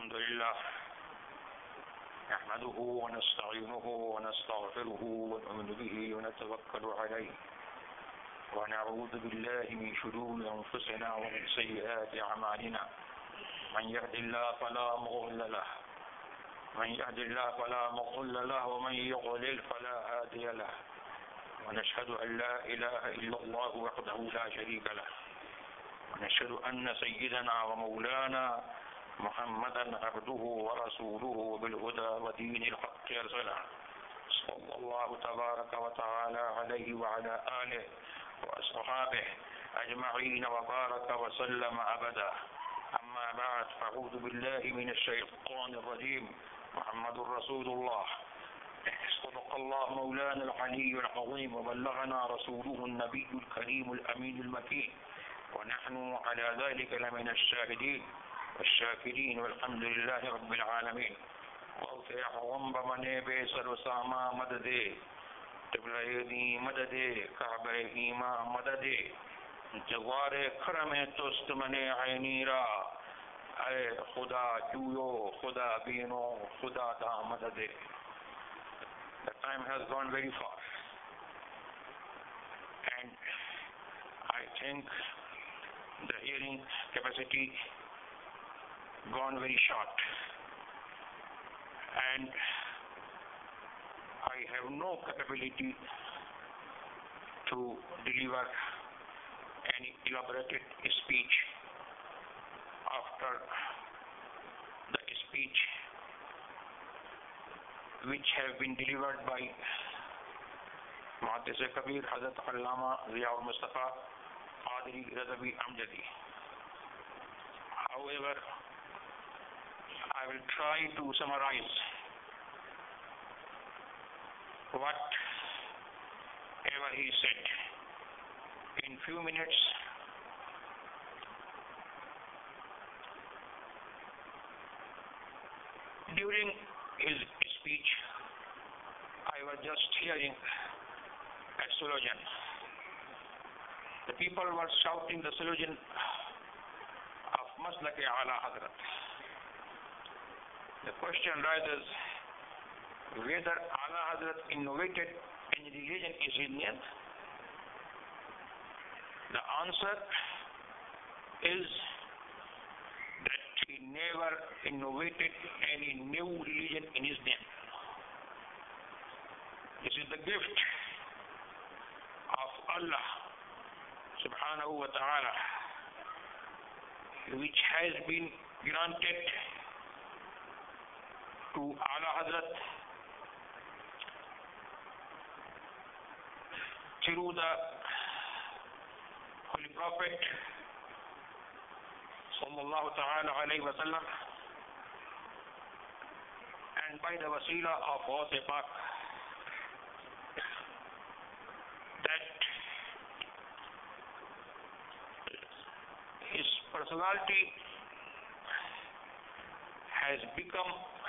الحمد لله نحمده ونستعينه ونستغفره ونؤمن به ونتوكل عليه ونعوذ بالله من شرور أنفسنا ومن سيئات أعمالنا من يهد الله فلا مضل له ومن يضلل فلا هادي له ونشهد أن لا إله إلا الله وحده لا شريك له ونشهد أن سيدنا ومولانا محمدا عبده ورسوله بالهدى ودين الحق أرسله صلى الله تبارك وتعالى عليه وعلى آله وأصحابه أجمعين وبارك وسلم أبدا. أما بعد فأعوذ بالله من الشيطان الرجيم. محمد رسول الله صدق الله مولانا العلي العظيم وبلغنا رسوله النبي الكريم الأمين المكين ونحن على ذلك لمن الشاهدين والشاكرين والحمد لله رب العالمين. وأوفي أعظم بمني بيسر وساما مددي تبليني مددي كعبه ما مددي انتظار کرم توست منی عینی را اے خدا جویو خدا بینو خدا دا مددے. The time has gone very far and I think the hearing capacity gone very short and I have no capability to deliver any elaborated speech after the speech which have been delivered by Muhaddis Kabir Hazrat Allama Ziaul Mustafa Qadri Radawi Amjadi. However, I will try to summarize whatever he said in few minutes. During his speech, I was just hearing a slogan. The people were shouting the slogan of Maslak-e Ala Hadrat. The question rises whether Ala Hadrat innovated any religion is his name. The answer is that he never innovated any new religion in his name. This is the gift of Allah subhanahu wa ta'ala which has been granted to Ala Hadrat through the Holy Prophet sallallahu ta'ala alayhi wa sallam and by the wasila of Ghaus Pak, that his personality has become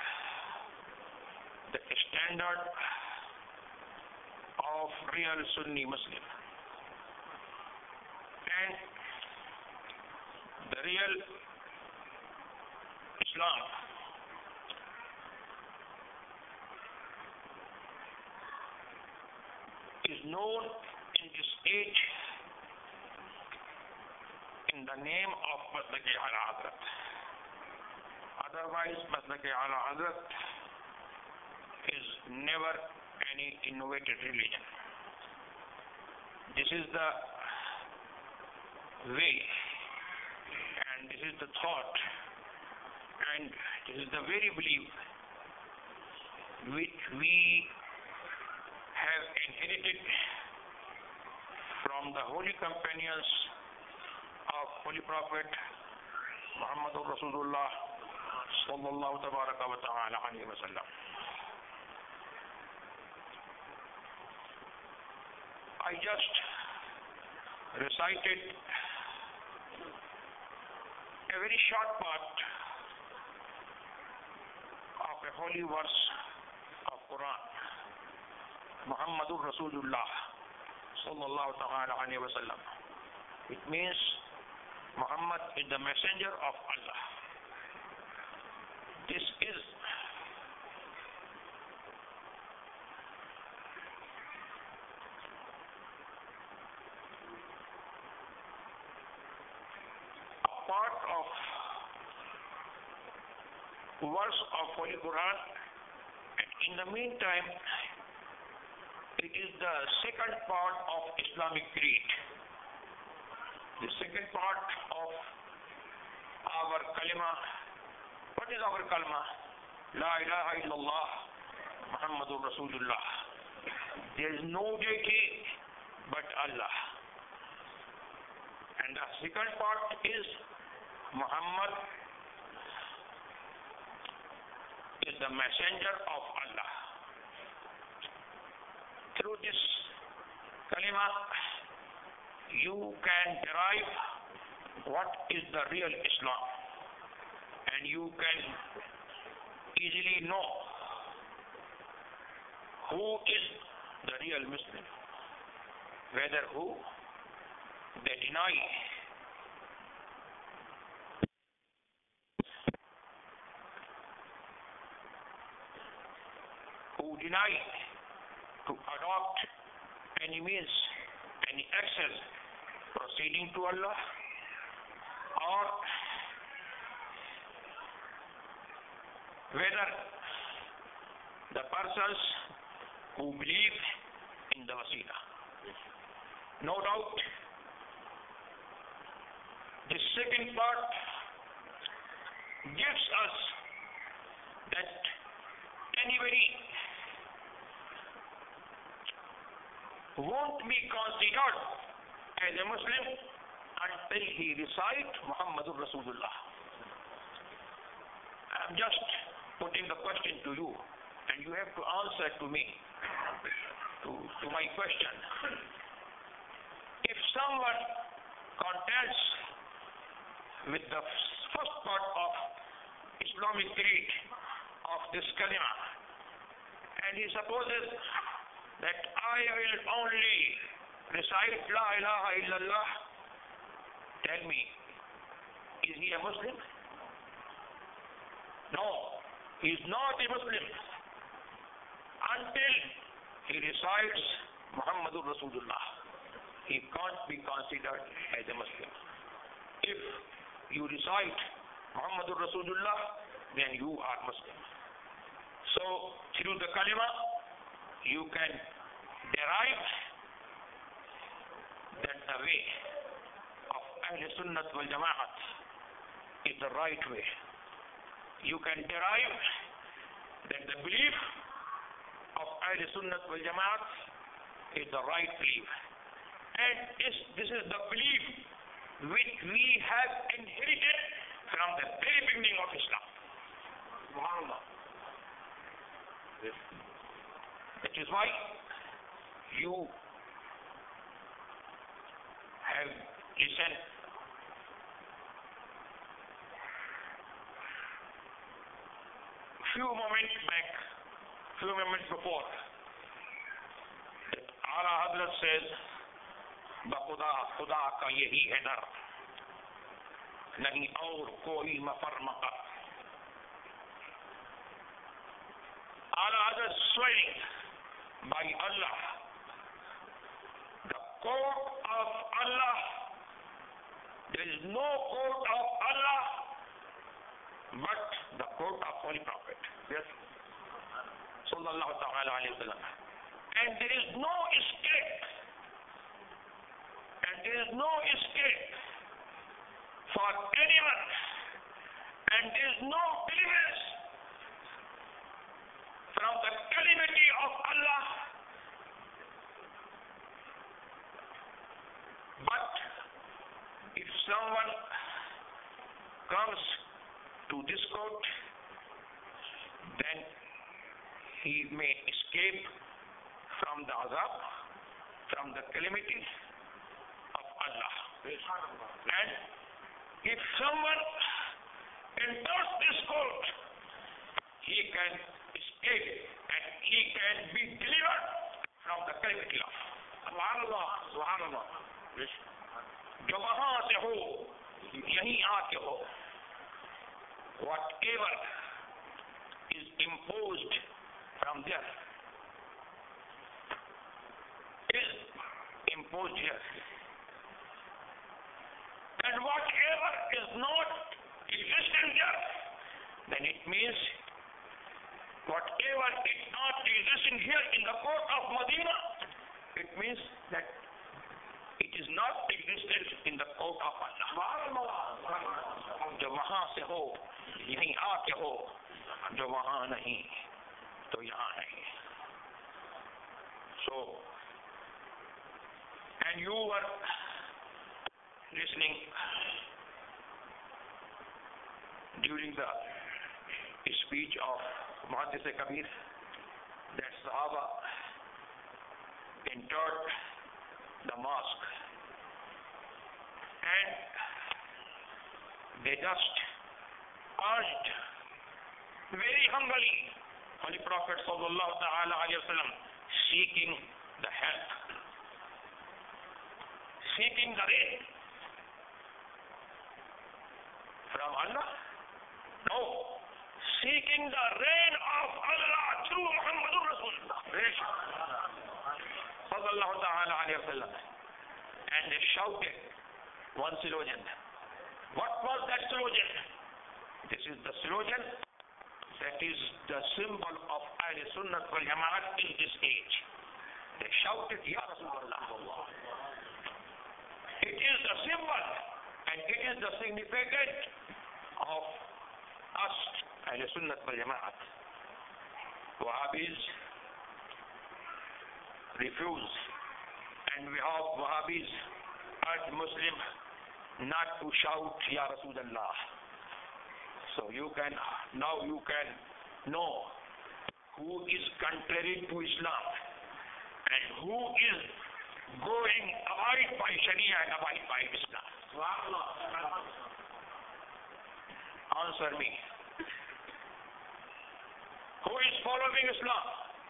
the standard of real Sunni Muslim and the real Islam is known in this age in the name of Maslak-e Ala Hadrat. Otherwise, Maslak-e Ala Hadrat is never any innovated religion. This is the way and this is the thought and this is the very belief which we have inherited from the holy companions of Holy Prophet Muhammadur Rasulullah sallallahu tabaraka wa ta'ala alayhi wa sallam. I just recited a very short part of a holy verse of Quran. Muhammadur Rasulullah sallallahu ta'ala alayhi wa sallam. It means Muhammad is the messenger of Allah. This is a part of verse of Holy Quran, and in the meantime it is the second part of Islamic creed, the second part of our kalima. What is our kalima? La ilaha illallah Muhammadur Rasulullah. There is no deity but Allah. And the second part is Muhammad is the messenger of Allah. Through this kalima, you can derive what is the real Islam, and you can easily know who is the real Muslim, whether who they deny to adopt any means, any access proceeding to Allah, or whether the persons who believe in the wasila. No doubt, the second part gives us that anybody won't be considered as a Muslim until he recites Muhammadur Rasulullah. I am just putting the question to you, and you have to answer to me, to my question. If someone contests with the first part of Islamic creed of this kalima, and he supposes that I will only recite La ilaha illallah, tell me, is he a Muslim? No, he is not a Muslim until he recites Muhammadur Rasulullah. He can't be considered as a Muslim. If you recite Muhammadur Rasulullah, then you are Muslim. So through the kalima, you can derive that the way of Ahl Sunnat wal Jama'at is the right way. You can derive that the belief of Ahl Sunnat wal Jama'at is the right belief. And this is the belief which we have inherited from the very beginning of Islam. Subhanallah. That is why you have listened few moments before, that Ala Hazrat says, Bakhuda Khuda ka yahi hai dar, nahi aur koi mafar maqar. Ala Hazrat swearing by Allah, the court of Allah, there is no court of Allah but the court of Holy Prophet. Yes. Sallallahu ta'ala alayhi wa sallam. And there is no escape. And there is no escape for anyone. And there is no deliverance from the calamity of Allah. But if someone comes to this court, then he may escape from the azab, from the calamity of Allah. And if someone enters this court, he can escape and he can be delivered from the calamity of Allah. Subhanallah. जो वहां से हो, यहीं आके हो. Whatever is imposed from there. Is imposed here. And whatever is not existing there, then it means whatever is not existing here in the court of Medina, it means that it is not existent in the court of Allah. जो वहां से हो यहीं आके हो, जो वहां नहीं तो यहाँ नहीं. So, and you were listening during the speech of Muhaddis Kabir that Sahaba entered the mosque and they just urged very humbly Holy Prophet sallallahu ta'ala alayhi wa sallam, seeking the help, seeking the rain from Allah? No, seeking the rain of Allah through Muhammadur Rasulullah sallallahu ta'ala alayhi wa sallam. And they shouted one slogan. What was that slogan? This is the slogan that is the symbol of Ahl Sunnah wal Jama'at in this age. They shouted, Ya Rasulullah. It is the symbol and it is the significance of us, Ahl Sunnah wal Jama'at. Wahhabis refuse, and we have Wahhabis urge Muslim not to shout Ya Rasulullah. So you can know who is contrary to Islam and who is going abide by Sharia and abide by Islam. Answer me. Who is following Islam?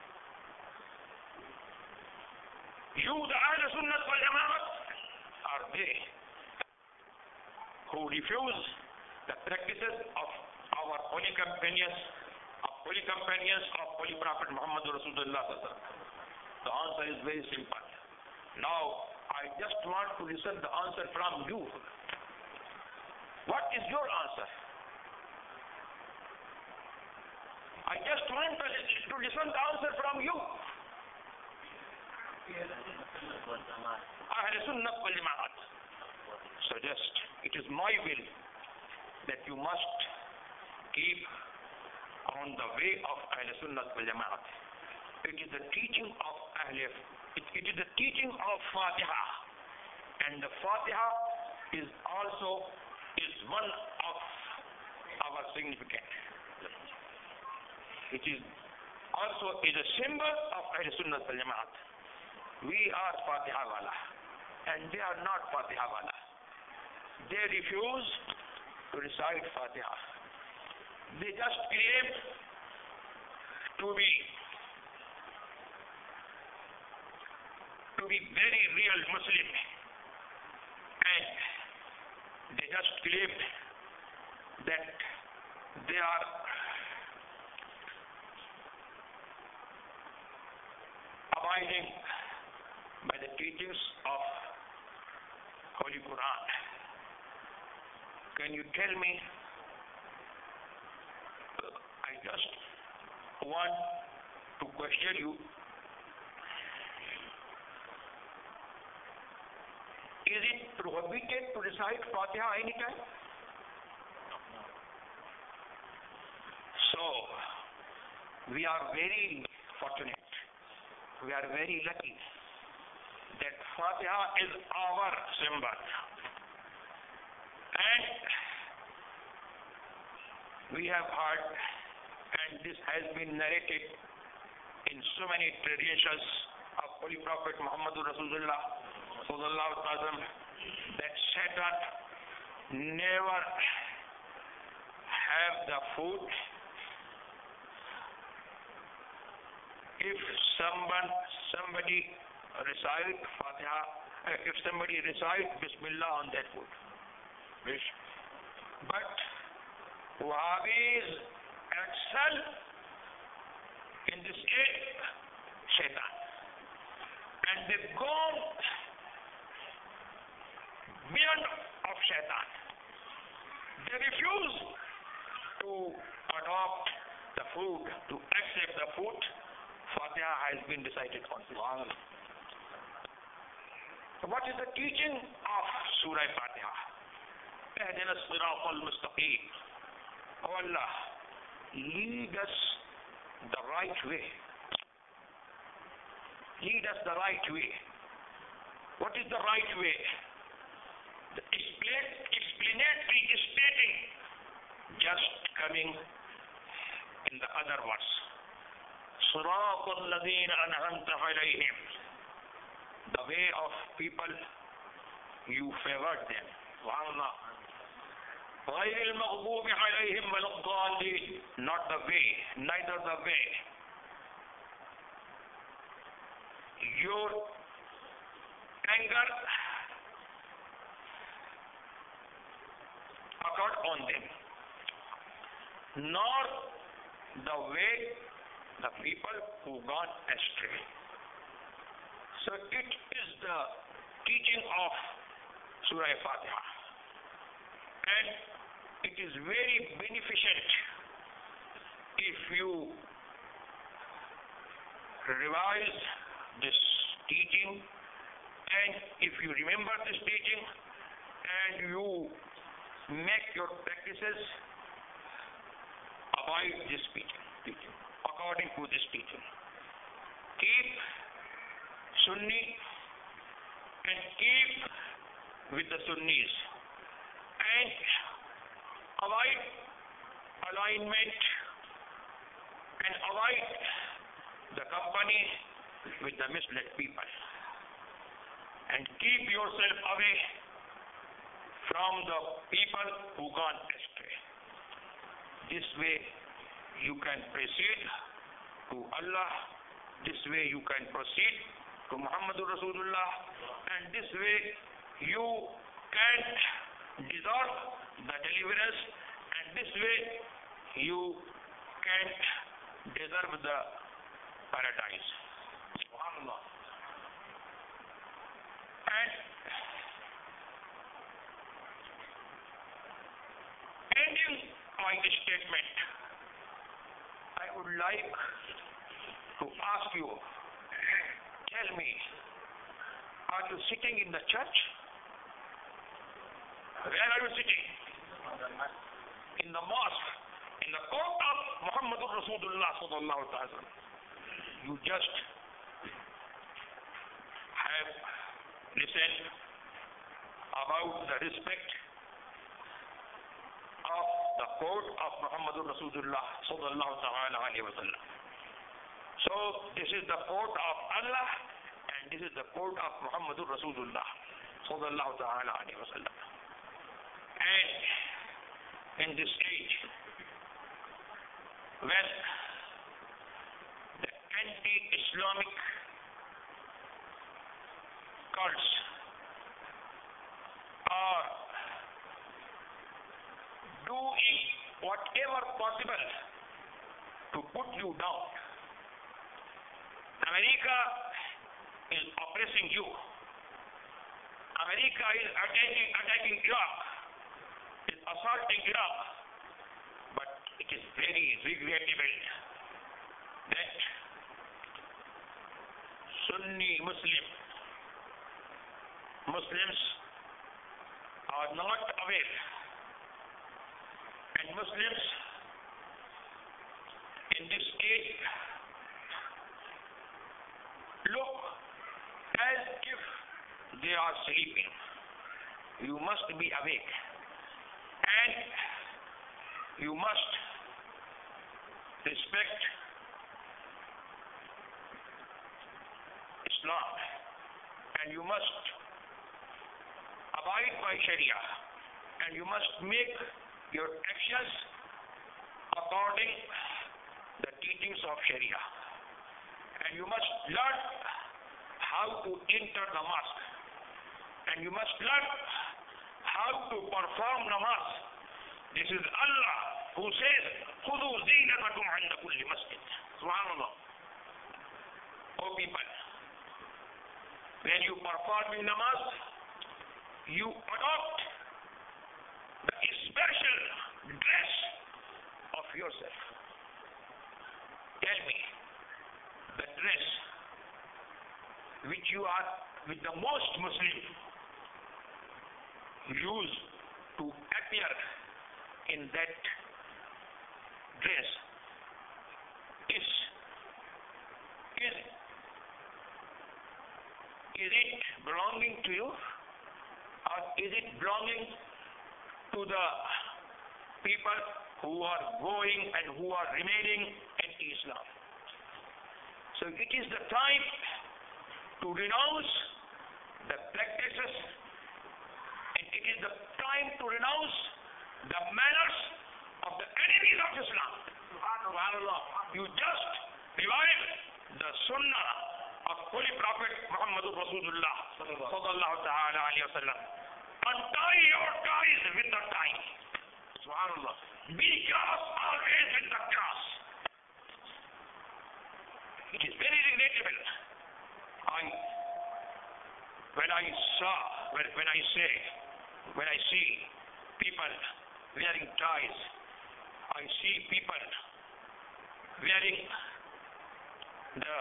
You, the Ahl Sunnah wal Jama'at, are they who refuse the practices of our holy companions, of Holy Prophet Muhammad Rasulullah. The answer is very simple. Now, I just want to listen the answer from you. What is your answer? I just want to listen the answer from you. Ahl Sunnah wal Jama'at suggest, it is my will that you must keep on the way of Ahl Sunnah wal Jama'at. It is the teaching of it is the teaching of Fatiha, and the Fatiha is also one of our significant. It is also a symbol of Ahl Sunnah wal Jama'at. We are Fatiha wala, and they are not Fatiha wala. They refuse to recite Fatiha. They just claim to be very real Muslim, and they just claim that they are abiding by the teachings of Holy Quran. Can you tell me? I just want to question you. Is it prohibited to recite Fatiha anytime? So, we are very fortunate. We are very lucky that Fatiha is our symbol. And we have heard, and this has been narrated in so many traditions of Holy Prophet Muhammad Rasulullah sallallahu alaihi wasallam, that Satan never have the food if somebody recite Fatiha, if somebody recite Bismillah on that food. But Wahhabis excel in this age, Shaitan. And they've gone beyond of Shaitan. They refuse to adopt the food, to accept the food. Fatiha has been decided on. So what is the teaching of Surah Fatiha? Ehdina as-sirata al-mustaqim. Oh Allah, lead us the right way. Lead us the right way. What is the right way? The explanatory stating just coming in the other words. صراط الذين أنعمت عليهم. The way of people you favored them. Wallah. غير المغضوب عليهم ولا الضالين. Not the way, neither the way. Your anger occurred on them, nor the way the people who gone astray. So it is the teaching of Surah Fatiha, and it is very beneficent if you revise this teaching, and if you remember this teaching and you make your practices abide this teaching according to this teaching. Keep Sunni and keep with the Sunnis, and avoid alignment and avoid the company with the misled people, and keep yourself away from the people who gone astray. This way you can proceed to Allah, this way you can proceed to Muhammadur Rasulullah, and this way you can deserve the deliverance, and this way you can deserve the paradise. Subhanallah. And ending my statement, I would like to ask you, tell me, are you sitting in the church? Where are you sitting? In the mosque, in the court of Muhammadur Rasulullah sallallahu alaihi wasallam. You just have listened about the respect of the court of Muhammadur Rasulullah sallallahu alaihi wasallam. So this is the court of Allah, and this is the court of Muhammadur Rasulullah sallallahu alaihi wasallam. And in this age, when the anti-Islamic cults are doing whatever possible to put you down, America is oppressing you. America is attacking Iraq, is assaulting Iraq. But it is very regrettable that Sunni Muslims are not aware, and Muslims in this age look as if they are sleeping. You must be awake, and you must respect Islam, and you must abide by Sharia, and you must make your actions according the teachings of Sharia, and you must learn how to enter the mosque, and you must learn how to perform namaz. This is Allah who says, خُذُوا زِينَتَكُمْ عِنْدَ كُلِّ مَسْجِدٍ. Subhanallah. O people, when you perform in namaz, you adopt the special dress of yourself. Tell me, the dress which the most Muslim use to appear in that dress is it belonging to you, or is it belonging to the people who are going and who are remaining in Islam? So it is the time to renounce the practices, and it is the time to renounce the manners of the enemies of Islam. Subhanallah. You just revive the sunnah of Holy Prophet Muhammad Rasulullah sallallahu ta'ala alayhi wa sallam. Untie your ties with the tie. Subhanallah. Be cross always with the cross. It is very regrettable. When I see people wearing ties, I see people wearing the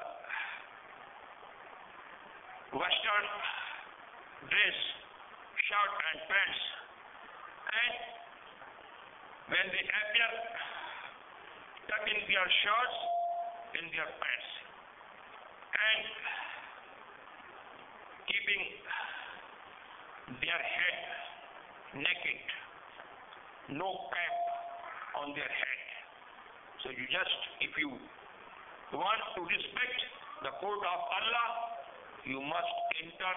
Western dress, shirt and pants, and when they appear, tucking their shirts in their pants and keeping their head naked, no cap on their head. So if you want to respect the court of Allah, you must enter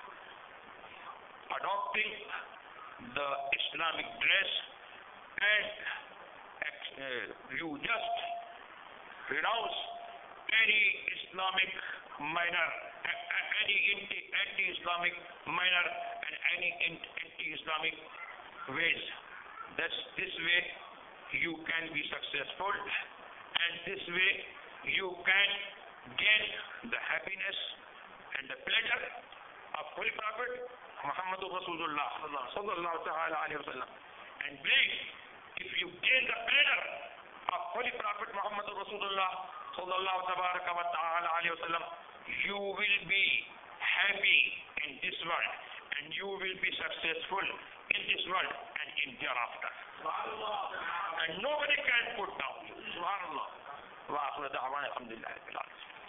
adopting the Islamic dress, and you just renounce any Islamic minor, any anti-Islamic minor, and any anti-Islamic ways. This way you can be successful, and this way you can gain the happiness and the pleasure of Holy Prophet Muhammad Rasulullah sallallahu ta'ala alayhi wa sallam. And believe, if you gain the pleasure of Holy Prophet Muhammad Rasulullah sallallahu ta'ala alayhi wa sallam, you will be happy in this world, and you will be successful in this world and in thereafter. And nobody can put down you. Subhanallah. Wa akhir da'wana alhamdulillah.